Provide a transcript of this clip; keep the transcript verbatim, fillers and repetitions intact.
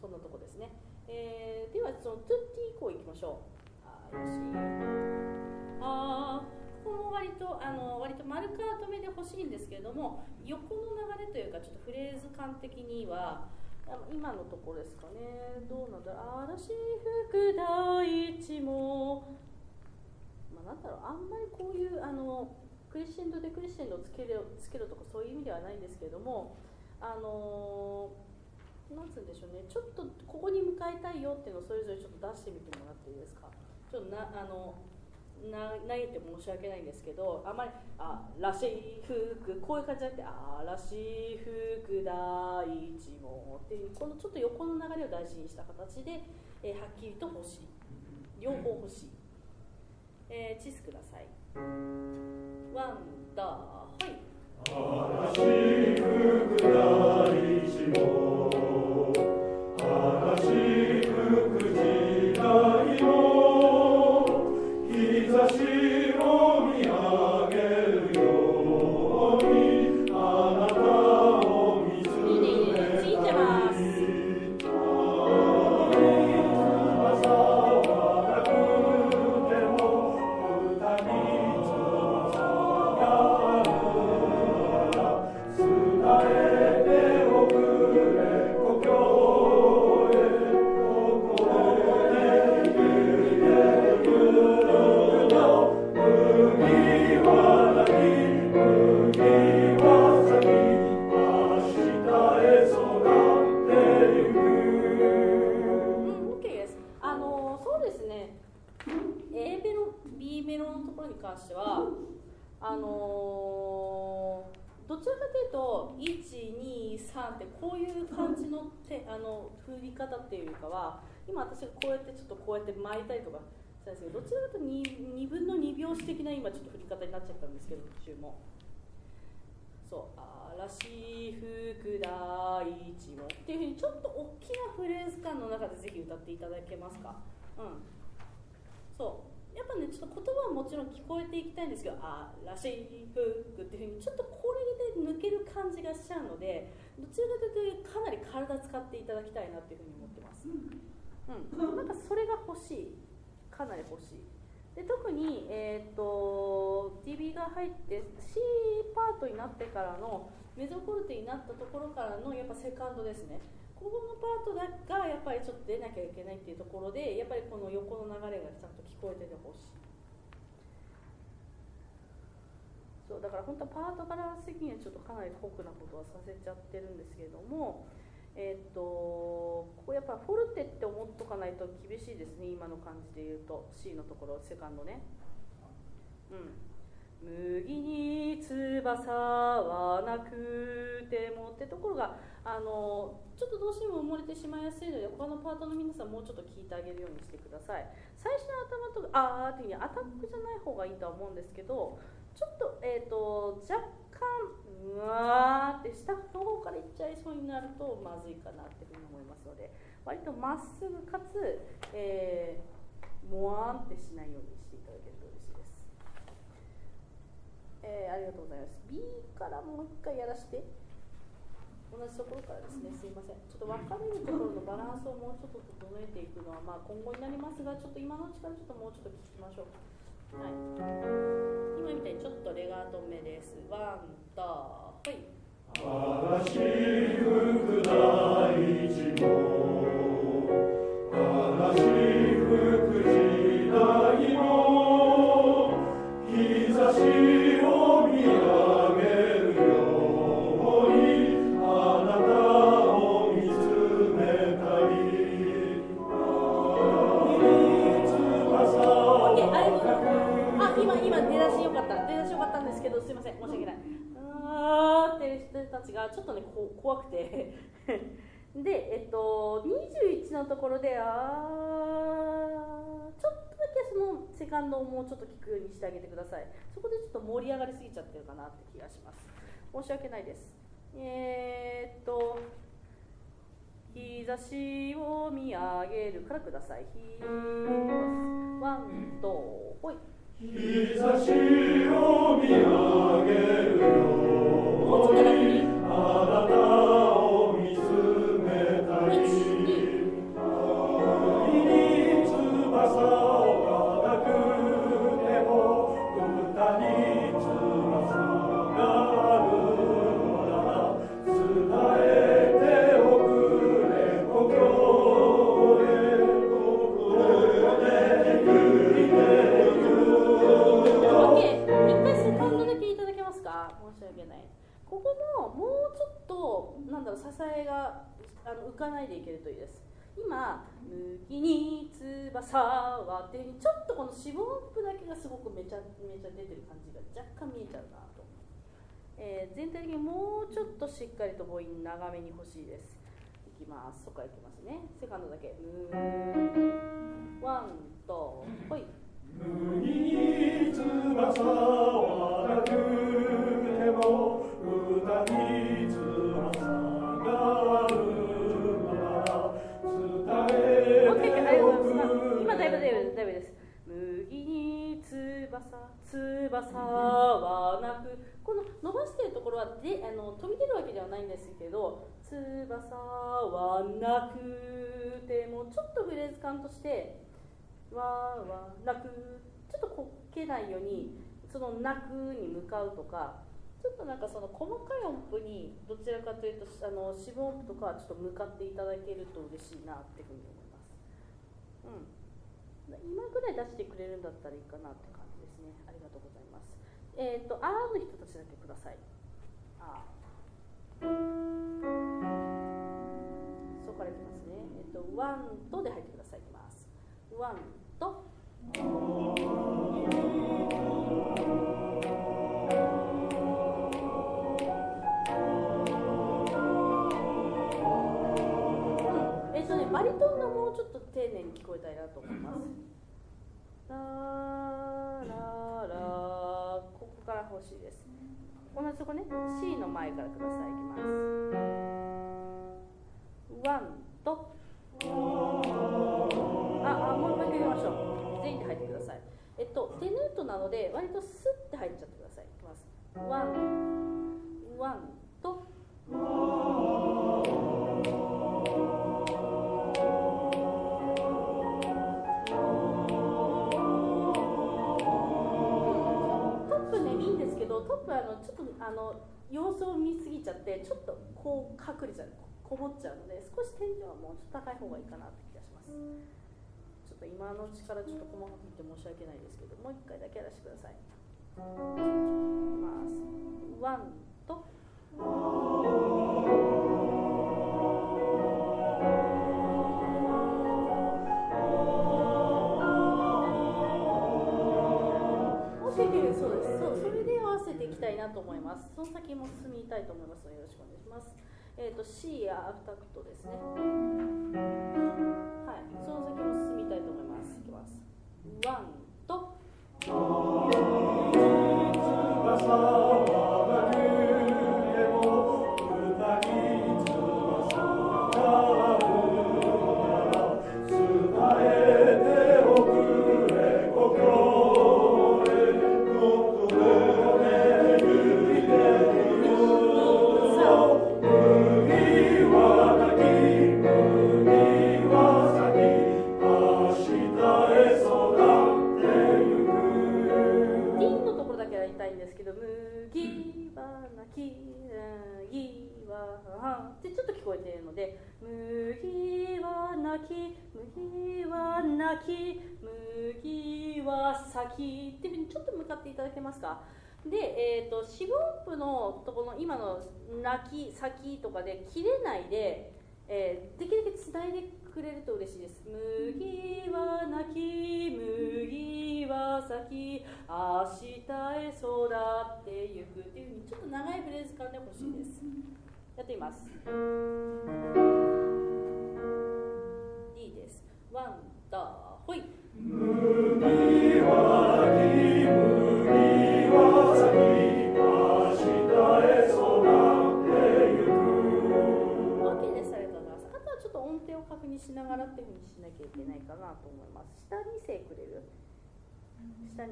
そんなとこですね。えー、ではそのトゥッティ以降いきましょう。あーよしあーここも割とあの割と丸カート目で欲しいんですけれども、横の流れというかちょっとフレーズ感的には今のところですかね。どうなんだろう。嵐吹く大地も、まあ、なんだろう、あんまりこういうあのクリシェンドでクリシェンドをつけるつけるとかそういう意味ではないんですけれども、あのなんつうんでしょうね、ちょっとここに向かいたいよっていうのをそれぞれちょっと出してみてもらっていいですか。ちょっとなあのな投げて申し訳ないんですけど、あまりあらし吹くこういう感じじゃなくて、あらし吹く大地もっていうこのちょっと横の流れを大事にした形で、えー、はっきりと欲しい、両方欲しい。えー、チスください。ワンダーはい。 嵐吹く大地も嵐吹く時代も日差しを見上げるようにあなたを見つめたい。 ついてます。あのー、どちらかというといち、に、さんってこういう感じの手あの振り方っていうかは、今私がこうやってちょっとこうやって巻いたりとかしたんですけど、どちらかというと 2, にぶんのに拍子的な今ちょっと振り方になっちゃったんですけど、途中もそう嵐吹く大地もっていうふうにちょっと大きなフレーズ感の中でぜひ歌っていただけますか。うんそうやっぱね、ちょっと言葉はもちろん聞こえていきたいんですけど、あらしいふくっていうふうにちょっとこれで抜ける感じがしちゃうので、どちらかというとかなり体使っていただきたいなっていうふうに思ってます。うん、なんかそれが欲しい、かなり欲しい。で特に、えー、と ティービー が入って C パートになってからのメゾフォルテになったところからのやっぱセカンドですね。ここのパートがやっぱりちょっと出なきゃいけないっていうところで、やっぱりこの横の流れがちゃんと聞こえててほしい。そうだから本当はパートから的にはちょっとかなり酷なことはさせちゃってるんですけれども、えー、っとここやっぱフォルテって思っとかないと厳しいですね。今の感じで言うと C のところセカンドね。うん麦に翼はなくてもってところがあのちょっとどうしても埋もれてしまいやすいので、他のパートの皆さんもうちょっと聞いてあげるようにしてください。最初の頭とあーっていうにアタックじゃない方がいいとは思うんですけど、ちょっと,、えー、と若干うわーって下の方からいっちゃいそうになるとまずいかなっていうふうに思いますので、割とまっすぐかつ、えー、もわーんってしないようにしていただけると嬉しいです。えー、ありがとうございます。 B からもう一回やらせて、同じところからですね。すいません、ちょっと分かれるところのバランスをもうちょっと整えていくのは、まあ、今後になりますが、ちょっと今のうちからちょっともうちょっと聞きましょう。はい、今みたいにちょっとレガート目です。ワンダーはい。 嵐吹く大地も嵐吹く時代も日差しを見上げるようにあなたを見つめたい。 あ、今今出だしよかった出だしよかったんですけど、すいません申し訳ない。あーって人たちがちょっとねこ怖くてでえっとにじゅういちのところであーちょっとだけそのセカンドをもうちょっと聞くようにしてあげてください。そこでちょっと盛り上がりすぎちゃってるかなって気がします。申し訳ないです。えー、っと日差しを見上げるからください。ワンとほい。 日差しを見上げるようにあなたを見つめたい。 の浮かないでいけるといいです。今「麦に翼は」っていうふうにちょっとこの四分音符だけがすごくめちゃめちゃ出てる感じが若干見えちゃうなと、えー、全体的にもうちょっとしっかりと母音長めに欲しいです。いきます。そこからいきますね。セカンドだけムーワンとほい。 麦に翼はなくても歌に翼があるなら伝えておく。 今だいぶだいぶだいぶです。麦に翼翼はなく、この伸ばしているところはであの飛び出るわけではないんですけど、翼はなくてもちょっとフレーズ感としてわーわー泣く、ちょっとこけないようにその泣くに向かうとか、ちょっとなんかその細かい音符にどちらかというとあの四分音符とかはちょっと向かっていただけると嬉しいなっていうふうに思います。うん、今ぐらい出してくれるんだったらいいかなって感じですね。ありがとうございます。えっ、ー、とあーの人たちだけください。あー、そこからいきますね。えっ、ー、とワンとで入ってください。いきます。ワンとえっとね、バリトンがもうちょっと丁寧に聞こえたいなと思います。ラーラーラー、ここから欲しいです。同じとこね、C の前からください。いきます。ワンとああ、もう一回言いましょう。全員で入ってください。えっとテヌートなので割とスッて入っちゃってください。いきます。ワンワンとトップね、いいんですけど、トップはあのちょっとあの様子を見すぎちゃってちょっとこう隠れちゃう、こもっちゃうので、少し天井はもうちょっと高い方がいいかなって気がします。ちょっと今のうちからちょっと細かく言って申し訳ないですけど、もう一回だけやらせてください。いきます。ワンとそうです。そう、それで合わせていきたいなと思います。その先も進みたいと思いますのでよろしくお願いします。えっ、ー、と C やアフタクトですね。はい、その先も進みたいと思います。いきます。ワンとってちょっと聞こえているので、麦は泣き、麦は泣き、麦は咲きっていうふうにちょっと向かっていただけますか。で、えーと、四分音符のところの今の泣き、咲きとかで切れないで、えー、できるだけつないでくれると嬉しいです。麦は泣き、麦は咲き、明日へ育ってゆくっていうふうにちょっと長いフレーズ感で欲しいです。やってみます。D です。ワン、ダー、ほい。 麦は泣き、麦は咲き、明日へ育ってゆく。 OK です。ありがとうございます。あとはちょっと音程を確認しながらっていうふうにしなきゃいけないかなと思います。下にせいくれる？下に